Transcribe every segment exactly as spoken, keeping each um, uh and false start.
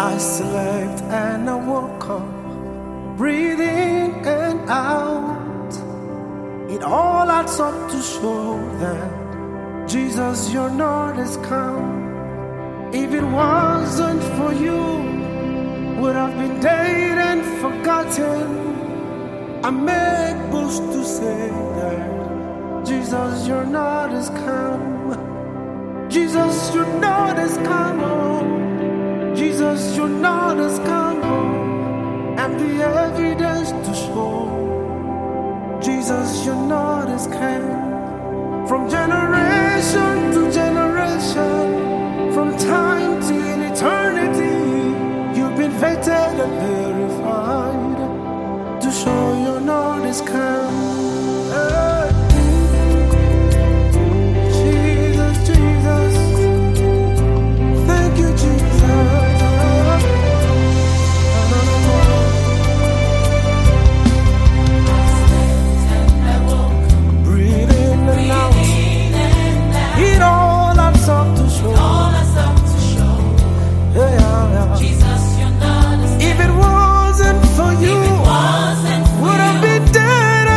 I slept and I woke up, breathing and out. It all adds up to show that Jesus, you're not as come. If it wasn't for you, would have been dead and forgotten. I make boast to say that Jesus, you're not as come. Jesus, you're not as come. Oh, Jesus, you're not as come. Oh, and the evidence to show Jesus, you're not as come. From generation to generation, from time to eternity, you've been vetted and verified to show you're not as come. Hey. Jesus, Jesus, thank you, Jesus. Breathing and out, it all adds up to show. Yeah, yeah, yeah. Jesus, you're not as if it wasn't for you, if it wasn't for would have you, been dead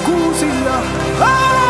Kuzia. Ah!